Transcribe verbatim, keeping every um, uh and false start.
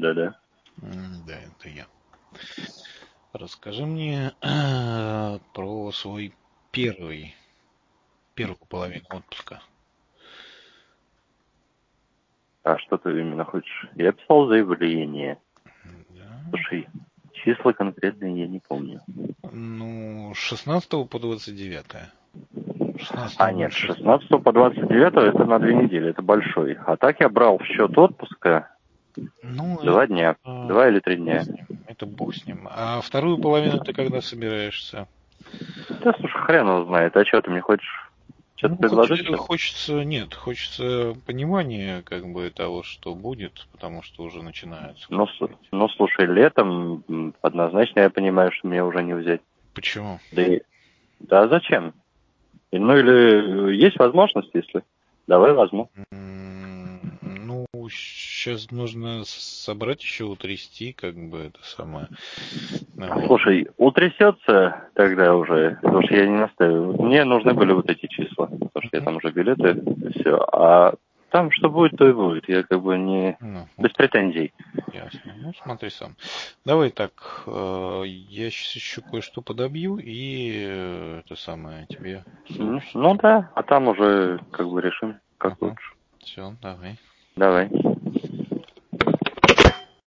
Да-да. М, Да, это я. Расскажи мне э, про свой первый, первую половину отпуска. А что ты именно хочешь? Я писал заявление. Да. Слушай, числа конкретные я не помню. Ну, с шестнадцатого по двадцать девятое. А шестнадцатого нет, с больше. шестнадцатого по двадцать девятое это на две недели, это большой. А так я брал в счет отпуска Ну, два это, дня, э, два или три бог дня. с ним. Это бог с ним. А вторую половину ты когда собираешься? Да, слушай, хрен его знает. А что, ты мне хочешь что-то Ну, хоч- предложить сейчас? хочется, нет, хочется понимания, как бы, того, что будет, потому что уже начинается. Ну, с- ну, слушай, летом м, однозначно я понимаю, что мне уже не взять. Почему? Да, и, да зачем? И, ну или э, есть возможность, если... Давай возьму. М, Ну, сейчас нужно собрать еще, утрясти, как бы, это самое. Ну, вот. Слушай, утрясется тогда уже, потому что я не настаиваю. Вот мне нужны были вот эти числа, потому что я там уже билеты, все. А там что будет, то и будет. Я как бы не... Ну, Без вот, претензий. ясно. Ну, смотри сам. Давай так, э, я сейчас еще кое-что подобью и э, это самое тебе М, сообщу. Ну да, а там уже как бы решим, как Ага. лучше. Все, давай. Давай.